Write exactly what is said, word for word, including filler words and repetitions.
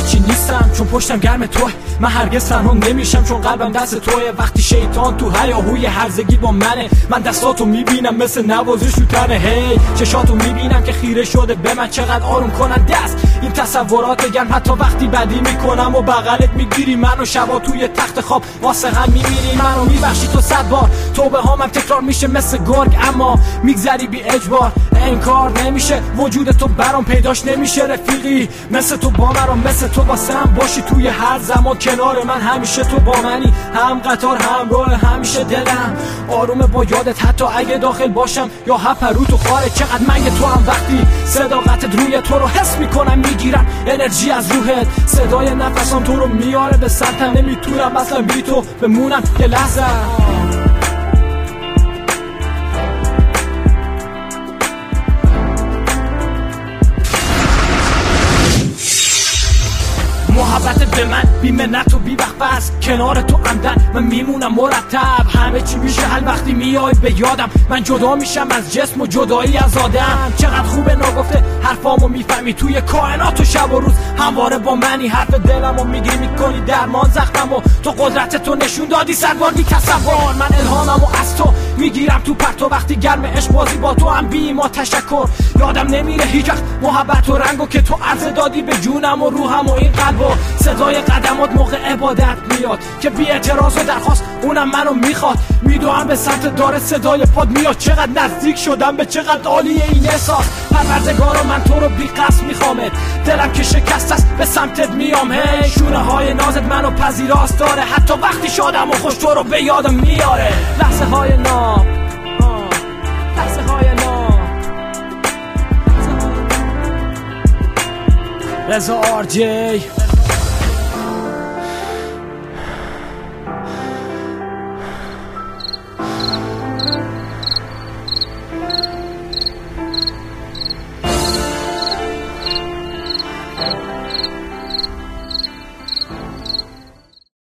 هیچی نیستم چون پشتم گرم توه. من هرگز تنها نمیشم چون قلبم دست توه. وقتی شیطان تو هیاهوی هرزگی با منه، من دستاتو میبینم مثل نوازش رو تنه. هی چشاتو میبینم که خیره شده به من، چقدر آروم کنن دست این تصورات گرم. حتی وقتی بدی میکنم و بغلت میگیری منو، شبا توی تخت خواب واسه هم میمیری. منو میبخشی تو صد بار، توبه هامم تکرار میشه مثل گرگ، اما میگذری بی اجبار. انکار نمیشه وجود تو برام، پیداش نمیشه رفیقی مثل تو با من، مثل تو واسم باشی توی هر زمان کنار من. همیشه تو با منی، هم قطار همراه همیشه دلم آرومه با یادت، حتی اگه داخل باشم یا هپرو تو خارج. چقدر منگ تو هم وقتی صداقتت روی تو رو حس میکنم، میگیرم انرژی از روحت. صدای نفسام تو رو میاره به سمتم، نمیتونم اصلا بی تو بمونم یه لحظه. محبت به من بی منت و بی وقت بس، کنار تو عمدن من میمونم مرتب. همه چی میشه حل وقتی میای به یادم، من جدا میشم از جسم و جدایی از آدم. چقدر خوبه ناگفته حرفامو میفهمی، توی کائنات و شب و روز همواره با منی. حرف دلمو میگی میکنی درمان زخممو، تو قدرت تو نشون دادی صد بار بی تصور. من الهاممو از تو میگیرم تو پرتو، وقتی گرم عشق بازی با تو هم بی ما تشکر. یادم نمیره هیچ وقت محبت و رنگو که تو عرضه دادی به جونم و روحم و این قلبو. صدای قدمات موقع عبادت میاد که بی اعتراض و درخواست اونم منو میخواد. میدوام به سمت داره صدای پاد میاد، چقدر نزدیک شدم به چقدر عالیه این احساس. پروردگارا من تو رو بی قصد میخوامت، دلم که شکست است به سمتت میام. هی شونه های نازت منو پذیراست داره، حتی وقتی شادم و خوش تو رو به یادم میاره. لحظه های ناب، لحظه های ناب. رضا آر جی